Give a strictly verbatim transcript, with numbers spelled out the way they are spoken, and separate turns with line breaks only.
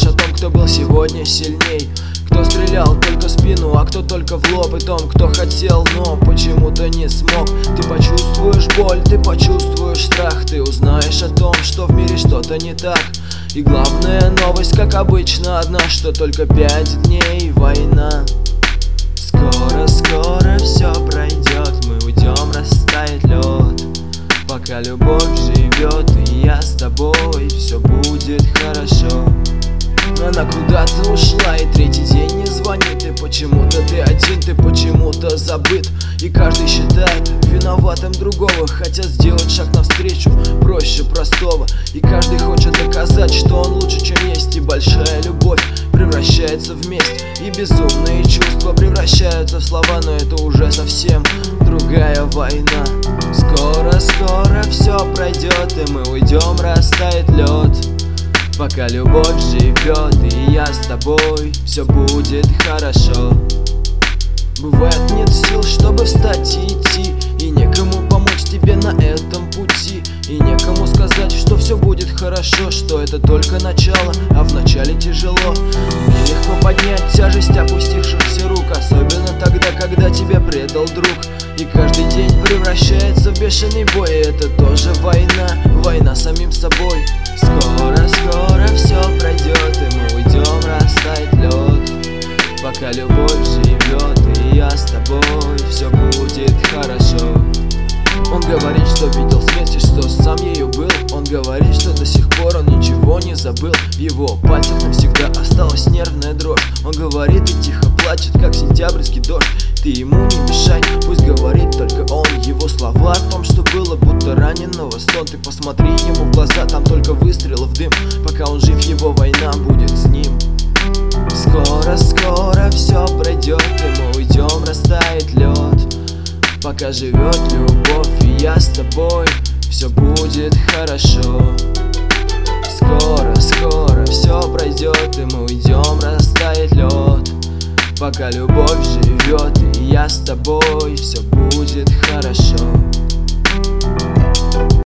расскажешь о том, кто был сегодня сильней, кто стрелял только в спину, а кто только в лоб, и том, кто хотел, но почему-то не смог. Ты почувствуешь боль, ты почувствуешь страх, ты узнаешь о том, что в мире что-то не так. И главная новость, как обычно, одна, что только пять дней война. Скоро, скоро все пройдет, мы уйдем, растает лед. Пока любовь живет, и я с тобой, все будет хорошо. Она куда-то ушла, и третий день не звонит. И почему-то ты один, ты почему-то забыт. И каждый считает виноватым другого, хотя сделать шаг навстречу проще простого. И каждый хочет доказать, что он лучше, чем есть. И большая любовь превращается в месть, и безумные чувства превращаются в слова. Но это уже совсем другая война. Скоро, скоро все пройдет, и мы уйдем, растает лед. Пока любовь живет, и я с тобой, все будет хорошо. Бывает, нет сил, чтобы встать и идти, и некому помочь тебе на этом пути, и некому сказать, что все будет хорошо, что это только начало, а в начале тяжело. Нелегко поднять тяжесть опустившихся рук, особенно тогда, когда тебя предал друг. И каждый день превращается в бешеный бой, и это тоже война, война с самим собой. Скоро, скоро все пройдет, и мы уйдем, растает лед. Пока любовь живет, и я с тобой, все будет хорошо. Он говорит, что видел смерть и что сам ею был. Он говорит, что до сих пор он ничего не забыл. В его пальцах навсегда осталась нервная дрожь. Он говорит и тихо плачет, как сентябрьский дождь. Ты ему не мешай, пусть говорит только он. Его слова о том, что было, будто раненого стон. Ты посмотри ему в глаза, там только выстрел в дым. Пока он жив, его война будет с ним. Скоро, скоро все пройдет, и мы уйдем, растает лед. Пока живет любовь, и я с тобой, все будет хорошо. Скоро, скоро все пройдет, и мы уйдем, растает лед. Пока любовь живет, и я с тобой, все будет хорошо.